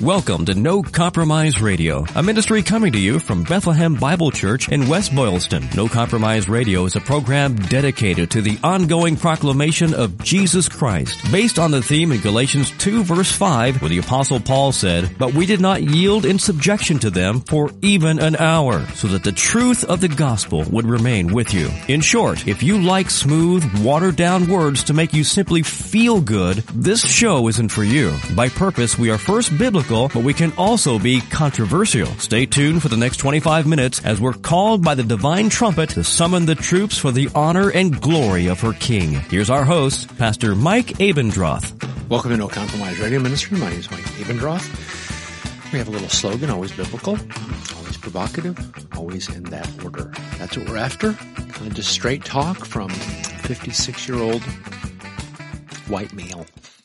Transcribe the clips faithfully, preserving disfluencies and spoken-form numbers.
Welcome to No Compromise Radio, a ministry coming to you from Bethlehem Bible Church in West Boylston. No Compromise Radio is a program dedicated to the ongoing proclamation of Jesus Christ, based on the theme in Galatians two verse five, where the Apostle Paul said, "But we did not yield in subjection to them for even an hour, so that the truth of the gospel would remain with you." In short, if you like smooth, watered-down words to make you simply feel good, this show isn't for you. By purpose, we are first biblical, but we can also be controversial. Stay tuned for the next twenty-five minutes as we're called by the divine trumpet to summon the troops for the honor and glory of her King. Here's our host, Pastor Mike Abendroth. Welcome to No Compromise Radio Ministry. My name is Mike Abendroth. We have a little slogan, always biblical, always provocative, always in that order. That's what we're after. Kind of just straight talk from a fifty-six-year-old white male.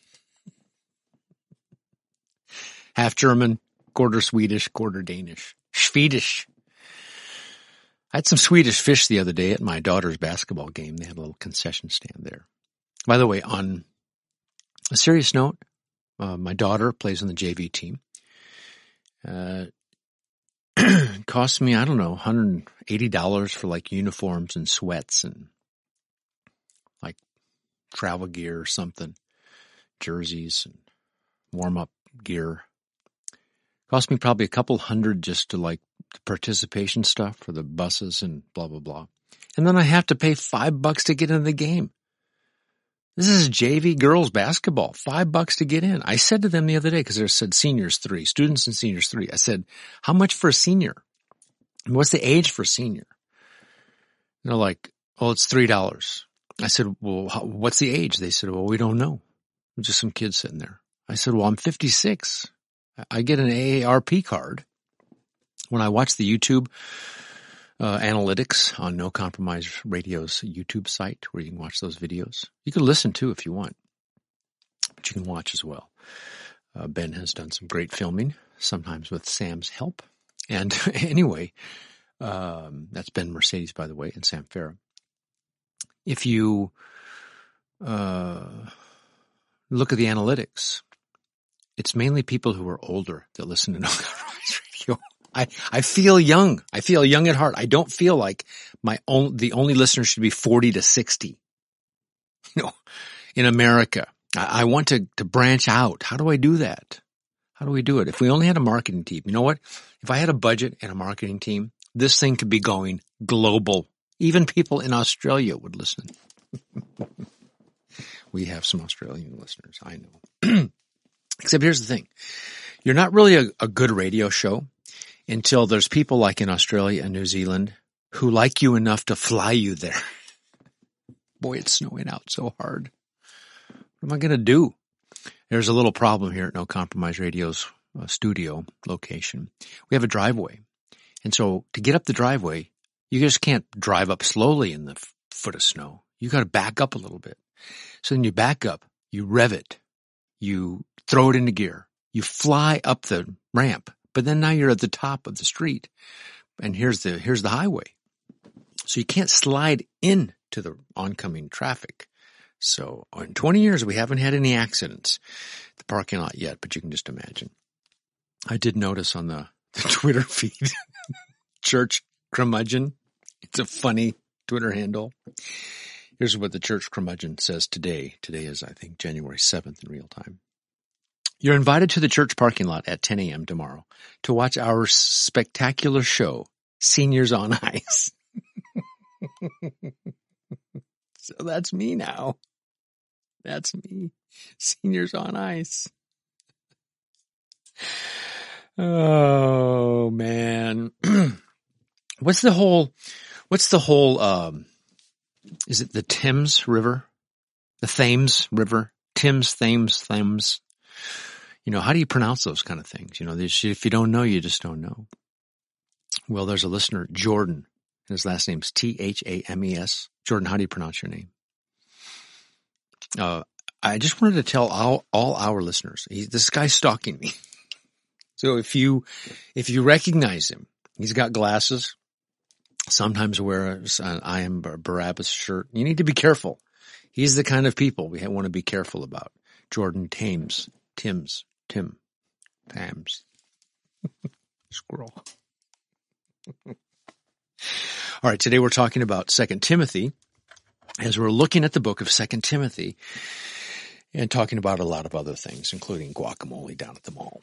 Half German, quarter Swedish, quarter Danish. Swedish. I had some Swedish fish the other day at my daughter's basketball game. They had a little concession stand there. By the way, on a serious note, uh, my daughter plays on the J V team. Uh, it cost me, I don't know, one hundred eighty dollars for like uniforms and sweats and like travel gear or something, jerseys and warm-up gear. Cost me probably a couple hundred just to like the participation stuff for the buses and blah, blah, blah. And then I have to pay five bucks to get into the game. This is J V girls basketball, five bucks to get in. I said to them the other day, because they said seniors three, students and seniors three. I said, how much for a senior? And what's the age for a senior? And they're like, oh, it's three dollars. I said, well, how, what's the age? They said, well, we don't know. Just some kids sitting there. I said, well, I'm fifty-six. I get an A A R P card when I watch the YouTube uh, analytics on No Compromise Radio's YouTube site, where you can watch those videos. You can listen too if you want, but you can watch as well. Uh, Ben has done some great filming, sometimes with Sam's help. And anyway, um, that's Ben Mercedes, by the way, and Sam Farah. If you uh, look at the analytics, it's mainly people who are older that listen to No Compromise Radio. I, I feel young. I feel young at heart. I don't feel like my own, the only listener should be forty to sixty. You know, in America, I, I want to, to branch out. How do I do that? How do we do it? If we only had a marketing team, you know what? If I had a budget and a marketing team, this thing could be going global. Even people in Australia would listen. We have some Australian listeners, I know. Except here's the thing. You're not really a, a good radio show until there's people like in Australia and New Zealand who like you enough to fly you there. Boy, it's snowing out so hard. What am I going to do? There's a little problem here at No Compromise Radio's uh, studio location. We have a driveway. And so to get up the driveway, you just can't drive up slowly in the f- foot of snow. You got to back up a little bit. So then you back up, you rev it, you throw it into gear, you fly up the ramp, but then now you're at the top of the street, and here's the here's the highway. So you can't slide into the oncoming traffic. So in twenty years, we haven't had any accidents at the parking lot yet, but you can just imagine. I did notice on the, the Twitter feed, Church Curmudgeon. It's a funny Twitter handle. Here's what the Church Curmudgeon says today. Today is, I think, January seventh in real time. You're invited to the church parking lot at ten a.m. tomorrow to watch our spectacular show, Seniors on Ice. So that's me now. That's me. Seniors on Ice. Oh, man. What's the whole, what's the whole, um, is it the Thames River? The Thames River? Thames, Thames, Thames. You know, how do you pronounce those kind of things? You know, if you don't know, you just don't know. Well, there's a listener, Jordan. His last name's T H A M E S. Jordan, how do you pronounce your name? Uh, I just wanted to tell all, all our listeners, he, this guy's stalking me. So if you, if you recognize him, he's got glasses, sometimes wears an I Am Barabbas shirt. You need to be careful. He's the kind of people we want to be careful about. Jordan Thames, Tim's, Tim, times. Squirrel. All right, today we're talking about Second Timothy, as we're looking at the book of Second Timothy and talking about a lot of other things, including guacamole down at the mall.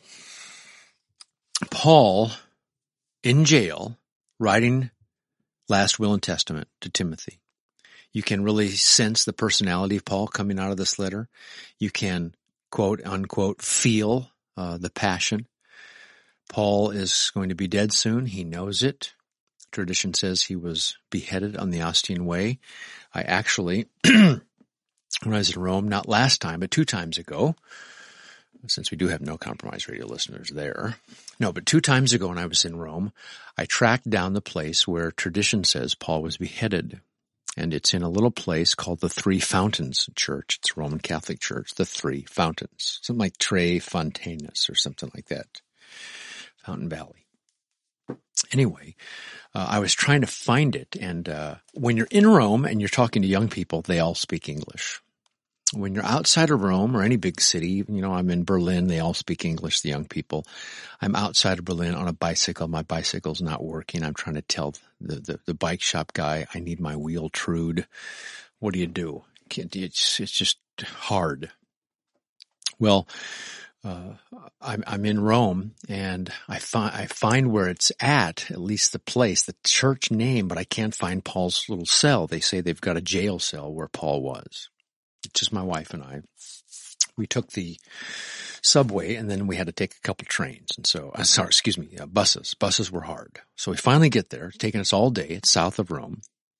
Paul, in jail, writing last will and testament to Timothy. You can really sense the personality of Paul coming out of this letter. You can, quote, unquote, feel uh, the passion. Paul is going to be dead soon. He knows it. Tradition says he was beheaded on the Ostian Way. I actually, when I was in Rome, not last time, but two times ago, since we do have No Compromise Radio listeners there. No, but two times ago when I was in Rome, I tracked down the place where tradition says Paul was beheaded. And it's in a little place called the Three Fountains Church. It's a Roman Catholic church, the Three Fountains. Something like Tre Fontaines or something like that. Fountain Valley. Anyway, uh, I was trying to find it. And uh, when you're in Rome and you're talking to young people, they all speak English. When you're outside of Rome or any big city, you know, I'm in Berlin, they all speak English, the young people. I'm outside of Berlin on a bicycle. My bicycle's not working. I'm trying to tell the, the, the bike shop guy, I need my wheel trued. What do you do? It's, it's just hard. Well, uh, I'm, I'm in Rome and I find, I find where it's at, at least the place, the church name, but I can't find Paul's little cell. They say they've got a jail cell where Paul was. It's just my wife and I. We took the subway and then we had to take a couple trains. And so, uh, sorry, excuse me, uh, buses. Buses were hard. So we finally get there. It's taken us all day. It's south of Rome.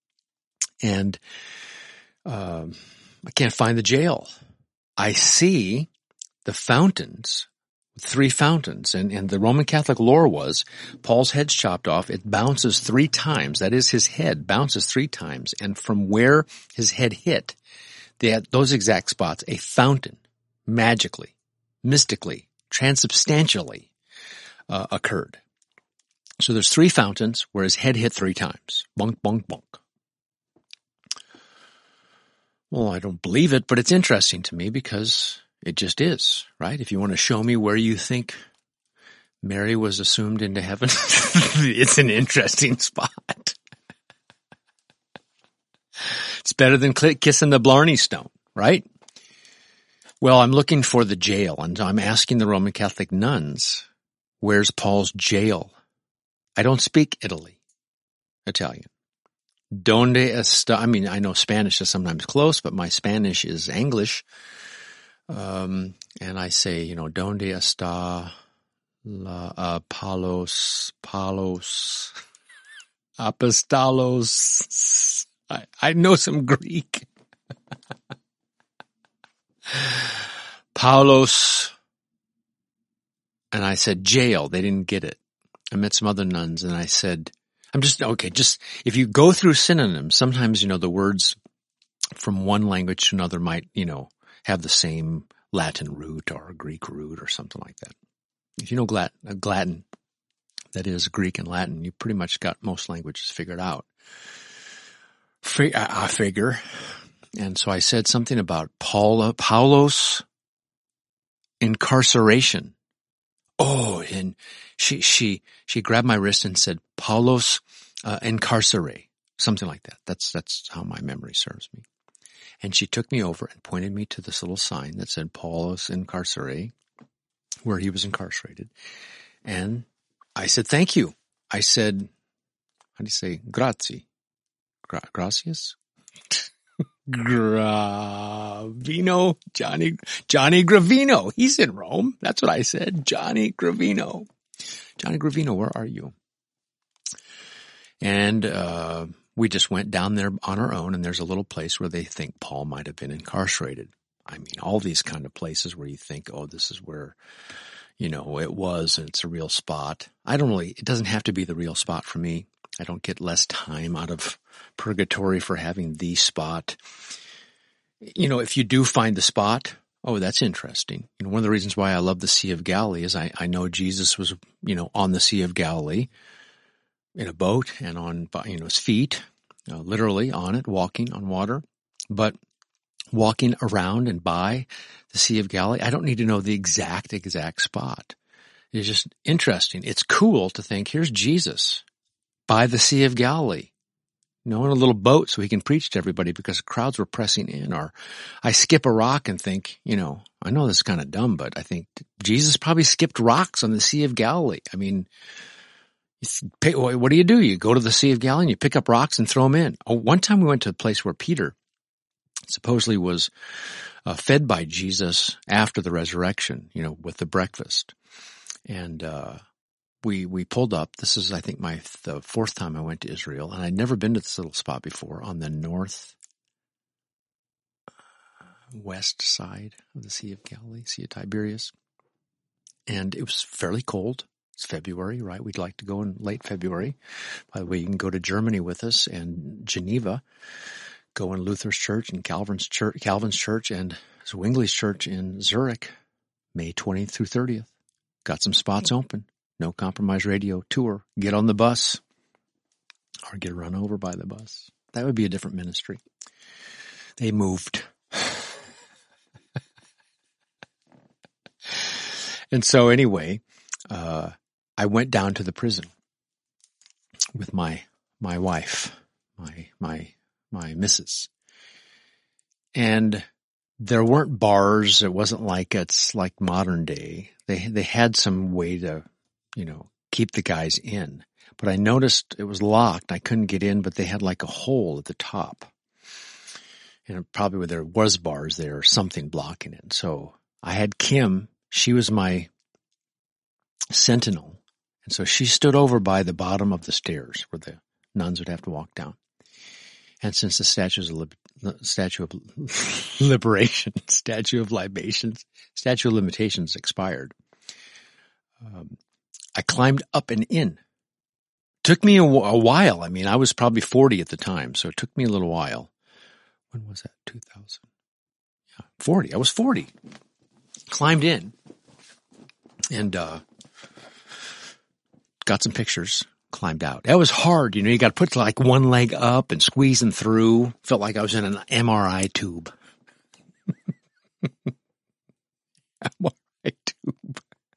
And um, I can't find the jail. I see the fountains, three fountains. And, and the Roman Catholic lore was Paul's head's chopped off. It bounces three times. That is, his head bounces three times. And from where his head hit, they had those exact spots, a fountain, magically, mystically, transubstantially uh, occurred. So there's three fountains where his head hit three times. Bunk, bunk, bunk. Well, I don't believe it, but it's interesting to me because it just is, right? If you want to show me where you think Mary was assumed into heaven, it's an interesting spot. It's better than kissing the Blarney Stone, right? Well, I'm looking for the jail, and I'm asking the Roman Catholic nuns, where's Paul's jail? I don't speak Italy, Italian. Donde está? I mean, I know Spanish is sometimes close, but my Spanish is English. Um, and I say, you know, donde está la uh, Palos, Palos, Apostolos? I, I know some Greek. Paulos. And I said jail. They didn't get it. I met some other nuns and I said, I'm just, okay, just, if you go through synonyms, sometimes, you know, the words from one language to another might, you know, have the same Latin root or Greek root or something like that. If you know Glat- Latin, that is Greek and Latin, you pretty much got most languages figured out. I figure. And so I said something about Paula, Paulos incarceration. Oh, and she, she, she grabbed my wrist and said, Paulos uh, incarcerate. Something like that. That's, that's how my memory serves me. And she took me over and pointed me to this little sign that said Paulos incarcerate, where he was incarcerated. And I said, thank you. I said, how do you say, grazie? Gra- gracias? Gravino, Johnny, Johnny Gravino. He's in Rome. That's what I said. Johnny Gravino. Johnny Gravino, where are you? And, uh, we just went down there on our own, and there's a little place where they think Paul might have been incarcerated. I mean, all these kind of places where you think, oh, this is where, you know, it was, and it's a real spot. I don't really, it doesn't have to be the real spot for me. I don't get less time out of purgatory for having the spot. You know, if you do find the spot, oh, that's interesting. You know, one of the reasons why I love the Sea of Galilee is I, I know Jesus was, you know, on the Sea of Galilee in a boat and on, you know, his feet, uh, literally on it, walking on water. But walking around and by the Sea of Galilee, I don't need to know the exact, exact spot. is just interesting. It's cool to think, here's Jesus by the Sea of Galilee, you know, in a little boat so he can preach to everybody because crowds were pressing in. Or I skip a rock and think, you know, I know this is kind of dumb, but I think Jesus probably skipped rocks on the Sea of Galilee. I mean, what do you do? You go to the Sea of Galilee and you pick up rocks and throw them in. Oh, one time we went to a place where Peter supposedly was uh, fed by Jesus after the resurrection, you know, with the breakfast. And uh we we pulled up. This is, I think, my the fourth time I went to Israel, and I'd never been to this little spot before on the north west side of the Sea of Galilee, Sea of Tiberias. And it was fairly cold. It's February, right? We'd like to go in late February. By the way, you can go to Germany with us and Geneva, go in Luther's church and Calvin's church, Calvin's church and Zwingli's church in Zurich, May twentieth through thirtieth. Got some spots open. No Compromise Radio tour. Get on the bus or get run over by the bus. That would be a different ministry. They moved. And so anyway, uh, I went down to the prison with my, my wife, my, my, my missus. And there weren't bars. It wasn't like it's like modern day. They, they had some way to, you know, keep the guys in. But I noticed it was locked. I couldn't get in, but they had like a hole at the top. And probably where there was bars there or something blocking it. So I had Kim. She was my sentinel. And so she stood over by the bottom of the stairs where the nuns would have to walk down. And since the statues of lib- statue of liberation, statue of libations, statue of limitations expired, um, I climbed up and in. Took me a, a while. I mean, I was probably forty at the time, so it took me a little while. When was that? two thousand. Yeah, forty. I was forty. Climbed in and uh got some pictures. Climbed out. That was hard. You know, you got to put like one leg up and squeezing through. Felt like I was in an M R I tube. M R I tube.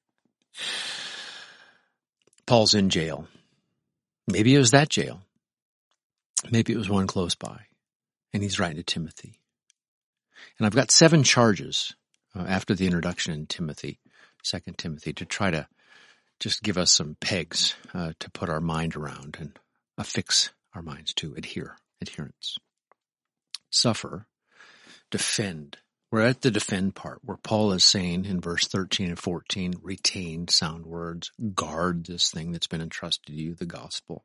Paul's in jail. Maybe it was that jail. Maybe it was one close by. And he's writing to Timothy. And I've got seven charges uh, after the introduction in Timothy, Second Timothy, to try to just give us some pegs uh, to put our mind around and affix our minds to. Adhere, adherence. Suffer, defend. We're at the defend part where Paul is saying in verse thirteen and fourteen, retain sound words, guard this thing that's been entrusted to you, the gospel.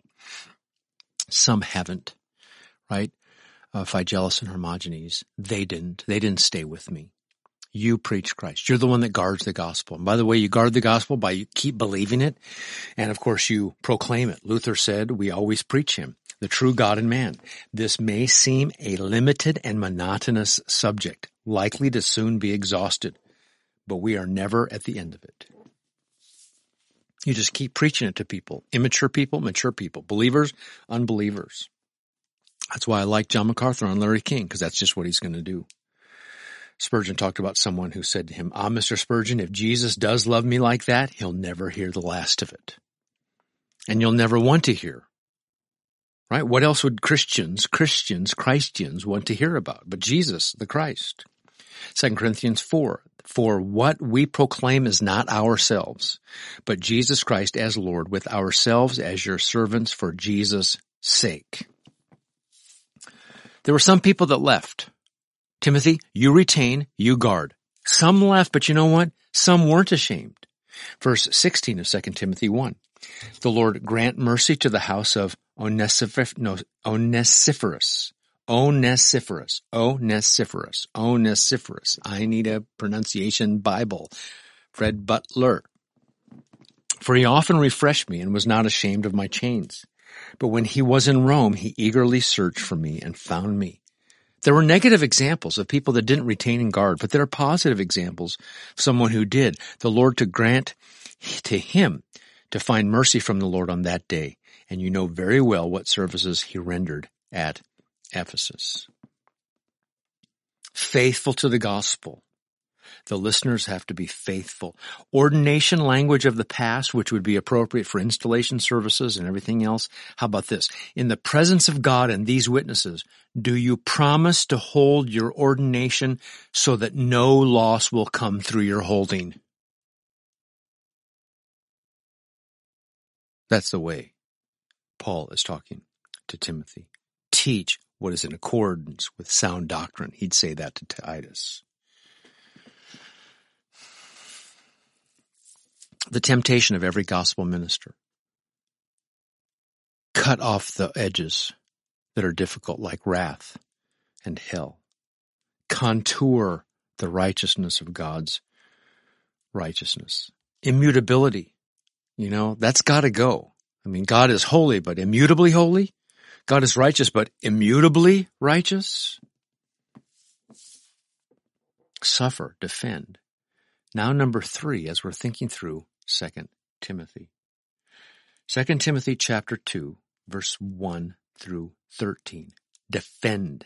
Some haven't, right? Uh, Phygellus and Hermogenes, they didn't. They didn't stay with me. You preach Christ. You're the one that guards the gospel. And by the way, you guard the gospel by you keep believing it. And of course, you proclaim it. Luther said, we always preach him, the true God and man. This may seem a limited and monotonous subject, likely to soon be exhausted, but we are never at the end of it. You just keep preaching it to people, immature people, mature people, believers, unbelievers. That's why I like John MacArthur on Larry King, because that's just what he's going to do. Spurgeon talked about someone who said to him, ah, Mister Spurgeon, if Jesus does love me like that, he'll never hear the last of it. And you'll never want to hear. Right? What else would Christians, Christians, Christians want to hear about? But Jesus, the Christ. Second Corinthians four, for what we proclaim is not ourselves, but Jesus Christ as Lord, with ourselves as your servants for Jesus' sake. There were some people that left. Timothy, you retain, you guard. Some left, but you know what? Some weren't ashamed. Verse sixteen of Second Timothy one. The Lord grant mercy to the house of Onesiphorus, no, Onesiphorus, Onesiphorus, Onesiphorus, Onesiphorus. I need a pronunciation Bible. Fred Butler. For he often refreshed me and was not ashamed of my chains. But when he was in Rome, he eagerly searched for me and found me. There were negative examples of people that didn't retain and guard, but there are positive examples of someone who did. The Lord to grant to him to find mercy from the Lord on that day. And you know very well what services he rendered at Ephesus. Faithful to the gospel. The listeners have to be faithful. Ordination language of the past, which would be appropriate for installation services and everything else. How about this? In the presence of God and these witnesses, do you promise to hold your ordination so that no loss will come through your holding? That's the way Paul is talking to Timothy. Teach what is in accordance with sound doctrine. He'd say that to Titus. The temptation of every gospel minister. Cut off the edges that are difficult, like wrath and hell. Contour the righteousness of God's righteousness. Immutability. You know, that's got to go. I mean, God is holy, but immutably holy. God is righteous, but immutably righteous. Suffer, defend. Now number three, as we're thinking through Second Timothy. Second Timothy chapter two, verse one through thirteen. Defend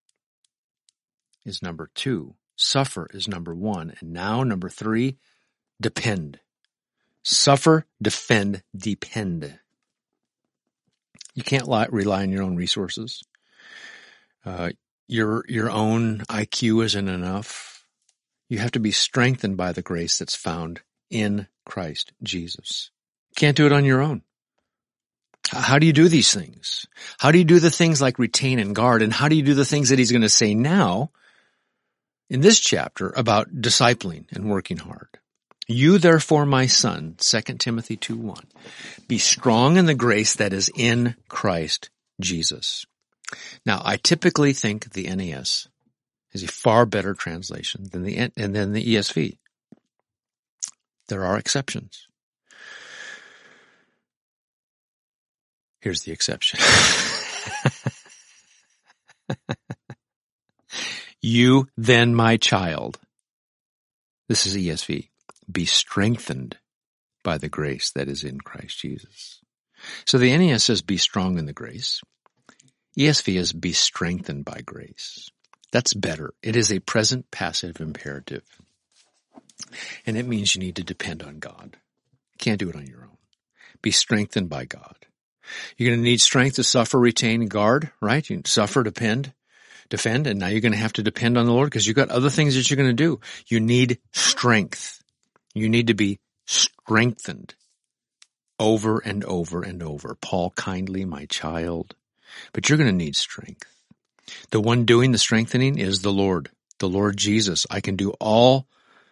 is number two. Suffer is number one. And now number three, depend. Suffer, defend, depend. You can't lie, rely on your own resources. Uh, your, your own I Q isn't enough. You have to be strengthened by the grace that's found in Christ Jesus. Can't do it on your own. How do you do these things? How do you do the things like retain and guard? And how do you do the things that he's going to say now in this chapter about discipling and working hard? You therefore, my son, Second Timothy two one, be strong in the grace that is in Christ Jesus. Now, I typically think the N A S is a far better translation than the and than the E S V. There are exceptions. Here's the exception. You then, my child. This is E S V. Be strengthened by the grace that is in Christ Jesus. So the N A S says be strong in the grace. E S V is be strengthened by grace. That's better. It is a present passive imperative. And it means you need to depend on God. You can't do it on your own. Be strengthened by God. You're going to need strength to suffer, retain, and guard, right? You suffer, depend, defend, and now you're going to have to depend on the Lord because you've got other things that you're going to do. You need strength. You need to be strengthened over and over and over. Paul, kindly, my child. But you're going to need strength. The one doing the strengthening is the Lord, the Lord Jesus. I can do all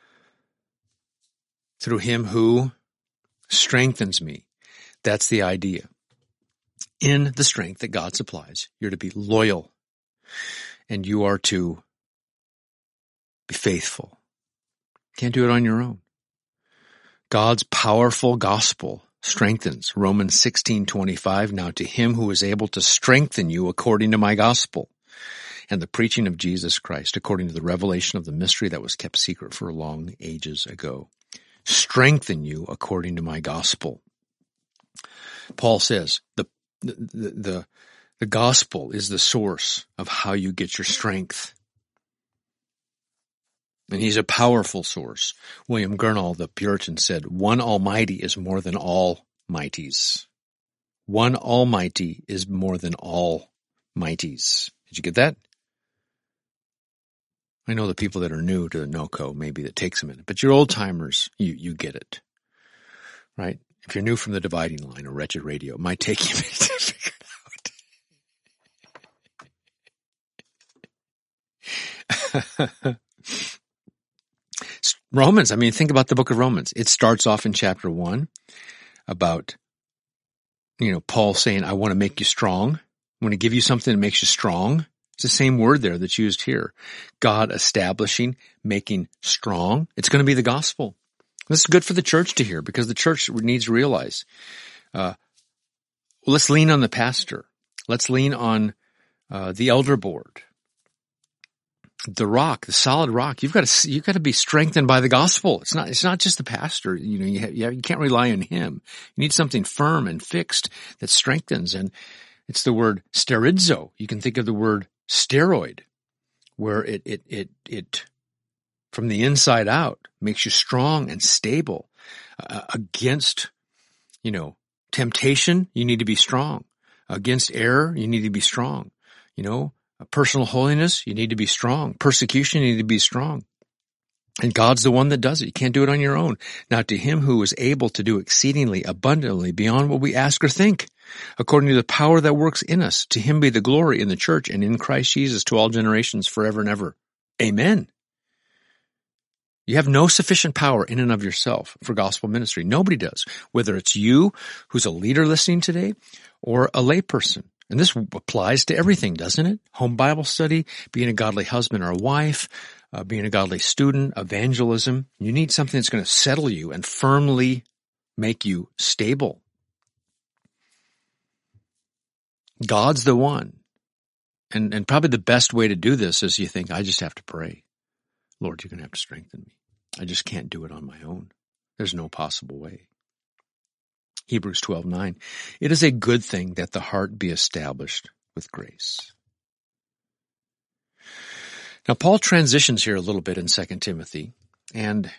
through him who strengthens me. That's the idea. In the strength that God supplies, you're to be loyal and you are to be faithful. Can't do it on your own. God's powerful gospel strengthens. Romans sixteen twenty-five. Now to him who is able to strengthen you according to my gospel and the preaching of Jesus Christ according to the revelation of the mystery that was kept secret for long ages ago. Strengthen you according to my gospel. Paul says the the the, the gospel is the source of how you get your strength. And he's a powerful source. William Gurnall, the Puritan, said, one Almighty is more than all mighties. One Almighty is more than all mighties. Did you get that? I know the people that are new to the NoCo, maybe that takes a minute, but your old timers, you, you get it. Right? If you're new from the dividing line or Wretched Radio, it might take you a minute to figure it out. Romans, I mean, think about the book of Romans. It starts off in chapter one about, you know, Paul saying, I want to make you strong. I want to give you something that makes you strong. It's the same word there that's used here. God establishing, making strong. It's going to be the gospel. This is good for the church to hear because the church needs to realize, uh, well, let's lean on the pastor. Let's lean on uh, the elder board. The rock, the solid rock. You've got to, you've got to be strengthened by the gospel. It's not, it's not just the pastor. You know, you have, you, have, you can't rely on him. You need something firm and fixed that strengthens. And it's the word sterizo. You can think of the word steroid, where it, it, it, it from the inside out, makes you strong and stable uh, against, you know, temptation. You need to be strong against error. You need to be strong, you know, personal holiness. You need to be strong. Persecution. You need to be strong. And God's the one that does it. You can't do it on your own. Now to him who is able to do exceedingly abundantly beyond what we ask or think, according to the power that works in us, to him be the glory in the church and in Christ Jesus to all generations forever and ever. Amen. You have no sufficient power in and of yourself for gospel ministry. Nobody does, whether it's you who's a leader listening today or a layperson. And this applies to everything, doesn't it? Home Bible study, being a godly husband or wife, Uh, being a godly student, evangelism. You need something that's going to settle you and firmly make you stable. God's the one. And, and probably the best way to do this is you think, I just have to pray. Lord, you're going to have to strengthen me. I just can't do it on my own. There's no possible way. Hebrews twelve nine. It is a good thing that the heart be established with grace. Now, Paul transitions here a little bit in Second Timothy, and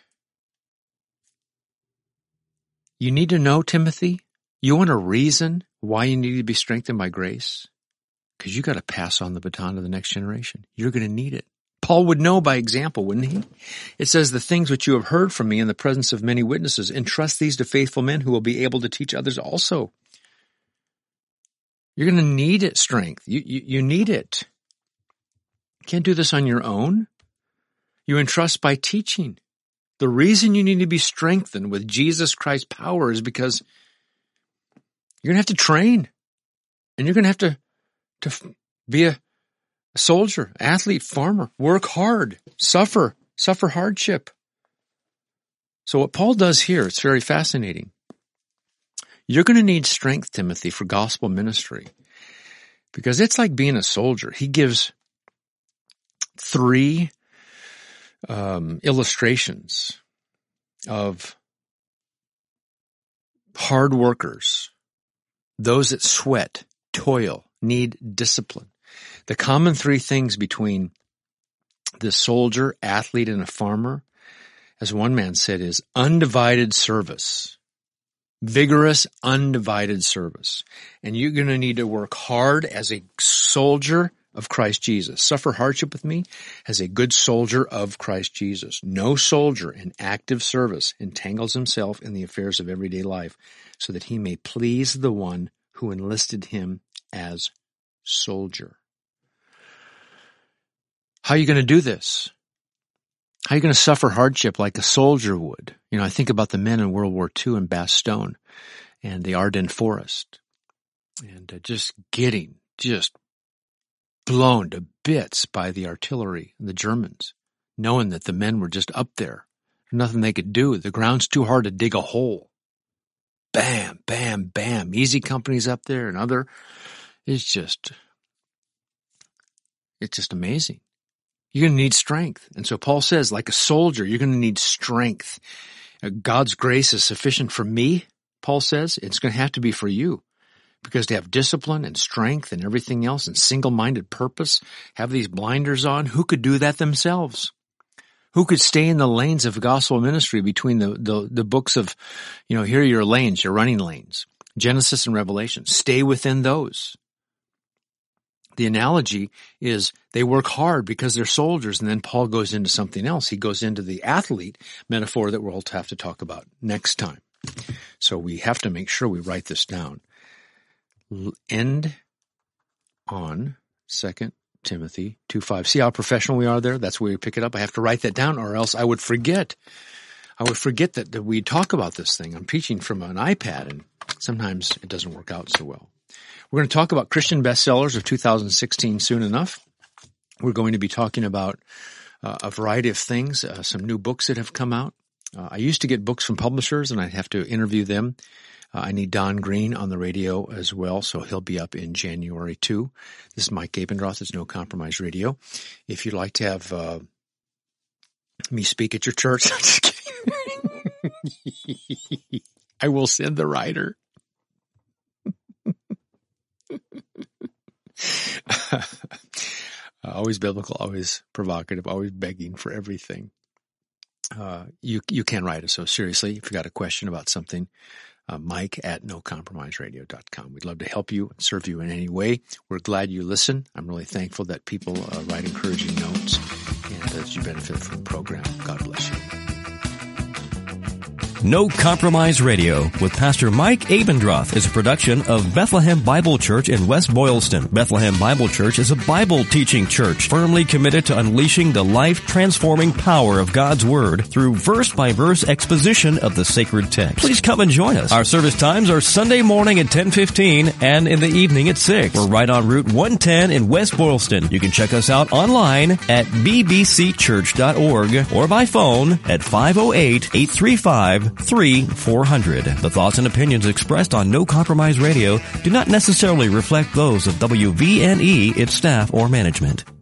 you need to know, Timothy, you want a reason why you need to be strengthened by grace? Because you got to pass on the baton to the next generation. You're going to need it. Paul would know by example, wouldn't he? It says, the things which you have heard from me in the presence of many witnesses, entrust these to faithful men who will be able to teach others also. You're going to need it, strength. You, you, you need it. You can't do this on your own. You entrust by teaching. The reason you need to be strengthened with Jesus Christ's power is because you're going to have to train. And you're going to have to, to be a soldier, athlete, farmer, work hard, suffer, suffer hardship. So what Paul does here, it's very fascinating. You're going to need strength, Timothy, for gospel ministry. Because it's like being a soldier. He gives three um, illustrations of hard workers, those that sweat, toil, need discipline. The common three things between the soldier, athlete, and a farmer, as one man said, is undivided service. Vigorous, undivided service. And you're going to need to work hard as a soldier of Christ Jesus. Suffer hardship with me as a good soldier of Christ Jesus. No soldier in active service entangles himself in the affairs of everyday life so that he may please the one who enlisted him as soldier. How are you going to do this? How are you going to suffer hardship like a soldier would? You know, I think about the men in World War Two in Bastogne and the Ardennes Forest and uh, just getting just blown to bits by the artillery and the Germans, knowing that the men were just up there. Nothing they could do. The ground's too hard to dig a hole. Bam, bam, bam. Easy Company's up there and other. It's just, it's just amazing. You're going to need strength. And so Paul says, like a soldier, you're going to need strength. God's grace is sufficient for me, Paul says. It's going to have to be for you. Because to have discipline and strength and everything else and single-minded purpose, have these blinders on, who could do that themselves? Who could stay in the lanes of gospel ministry between the, the, the books of, you know, here are your lanes, your running lanes, Genesis and Revelation. Stay within those. The analogy is they work hard because they're soldiers, and then Paul goes into something else. He goes into the athlete metaphor that we'll have to talk about next time. So we have to make sure we write this down. End on Second Timothy two five. See how professional we are there? That's where we pick it up. I have to write that down or else I would forget. I would forget that, that we talk about this thing. I'm preaching from an iPad and sometimes it doesn't work out so well. We're going to talk about Christian bestsellers of two thousand sixteen soon enough. We're going to be talking about uh, a variety of things, uh, some new books that have come out. Uh, I used to get books from publishers and I'd have to interview them. Uh, I need Don Green on the radio as well, so he'll be up in January too. This is Mike Abendroth. It's No Compromise Radio. If you'd like to have uh, me speak at your church, I'm just kidding. I will send the writer. uh, always biblical, always provocative, always begging for everything. uh, you you can write us. So seriously, if you got a question about something, uh, Mike at no compromise radio dot com. We'd love to help you and serve you in any way. We're glad you listen. I'm really thankful that people uh, write encouraging notes and that you benefit from the program. God bless you. No Compromise Radio with Pastor Mike Abendroth is a production of Bethlehem Bible Church in West Boylston. Bethlehem Bible Church is a Bible teaching church firmly committed to unleashing the life-transforming power of God's Word through verse-by-verse exposition of the sacred text. Please come and join us. Our service times are Sunday morning at ten fifteen and in the evening at six. We're right on Route one ten in West Boylston. You can check us out online at b b c church dot org or by phone at five oh eight, eight three five, three four hundred. The thoughts and opinions expressed on No Compromise Radio do not necessarily reflect those of W V N E, its staff, or management.